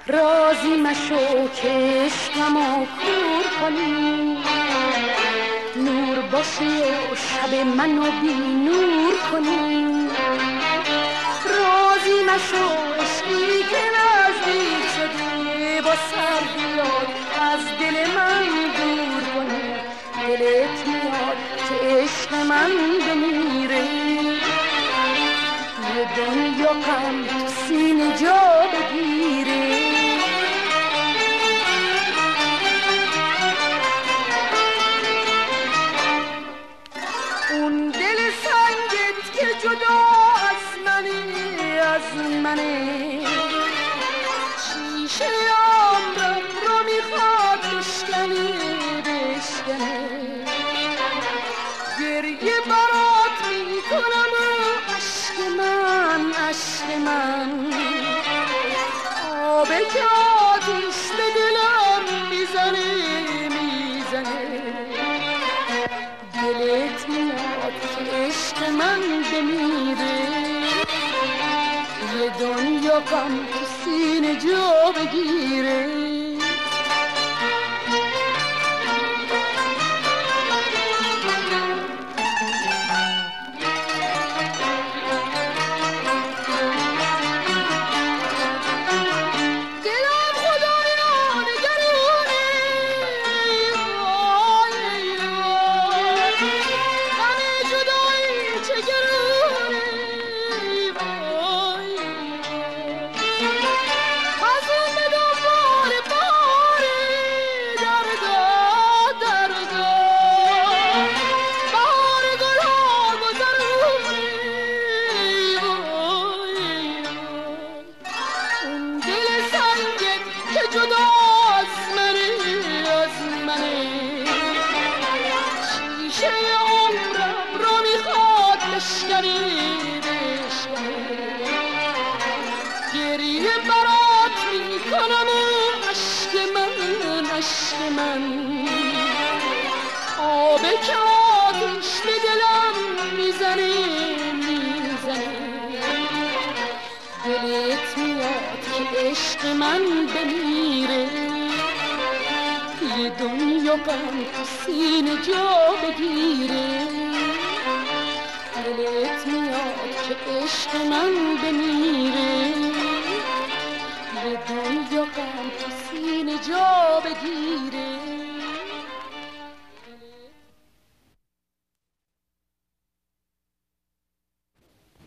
راضی مشو که عشقمو کور کنی، نور باشی و شب منو بی نور کنی. راضی مشو عشقی که نزدیک شدی، با سر بیاد از دل من دور کنی. دلت میاد که عشق من بمیره، یه دنیا غم تو سینه جا بگیره. اون دل سنگت که جدا از منی، از منه، شیشه عمرم رو میخواد بشکنی، بشکنه. گریه برات میکنم و عشق من، عشق من، آب که آتیش به دلم میزنه، میزنه. دلت میاد که عشق من بمیره، یه دنیا غم تو سینه جا بگیره. غم تو سینه جا بگیره. دلت میاد که عشق من بمیره، یه دنیا غم تو سینه جا بگیره.